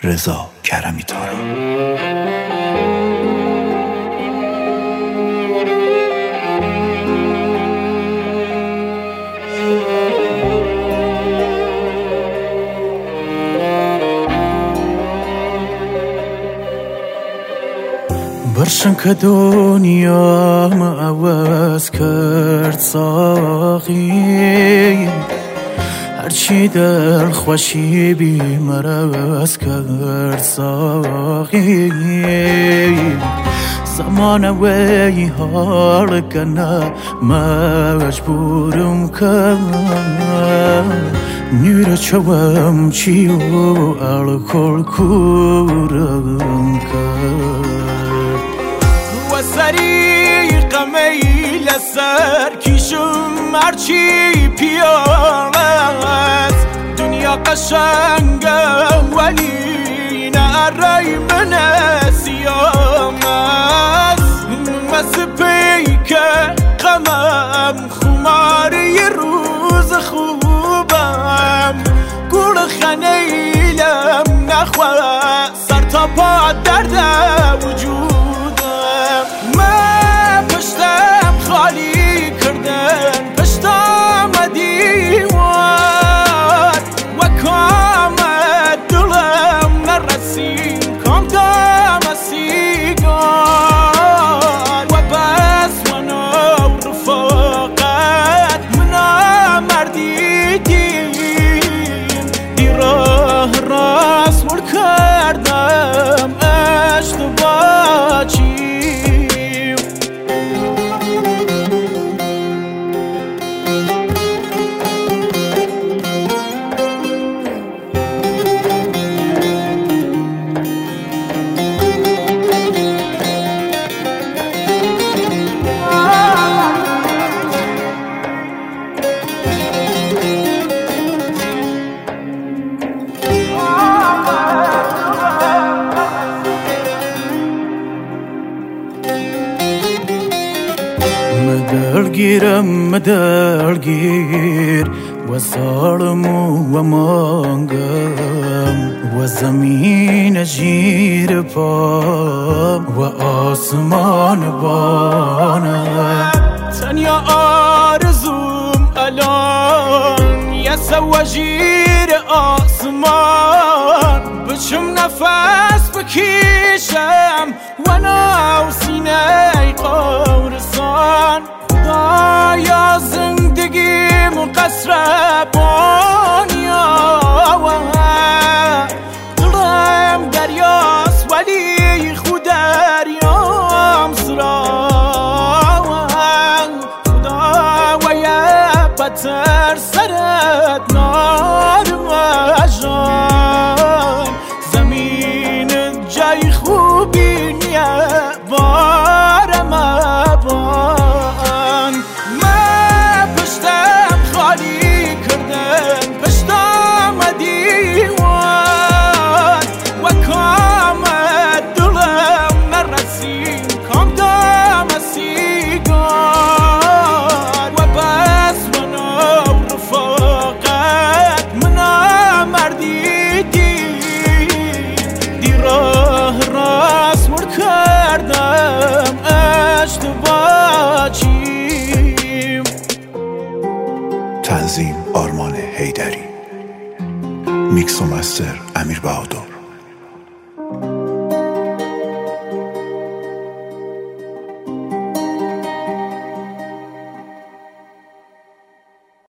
رضا کرمی تارا. برشن که دنیا ما عوض کرد ساقی، هرچی دل خوشی بی مرز کرد ساقی. زمان وی حال کنه مجبورم کرد، نور چوام چی و الکل کورم کرد. سریق میل سر کشم هرچی پیاز، دنیا قشنگه ولی نرای من سیام است. مسپی که غمم خماری روز خوبم، گل خنیلم نخواه سر تا پا درد وجود. من پشتم خالی کردن پشتم دیوار، و کامت دلم نرسیم کام دم سیگار. و بس منو رفاقت منا مردی دیم، دی راه راست مر کردم اشتباه چی. مدلگیر و ظالم و مانگم، و زمین جیر پا و آسمان بانم. تنیا آرزوم الان یه سواجیر آسمان، بچم نفس بکشم و ناو سینه قورسان. یا زندگیم قصر بانیا، دلم دریاست ولی خود دریام سرا. خدا و یه بطر سرت نارم جان، زمین جای خوبی نیه بارم بان. تنظیم آرمان حیدری، میکس و مستر امیر بهادر.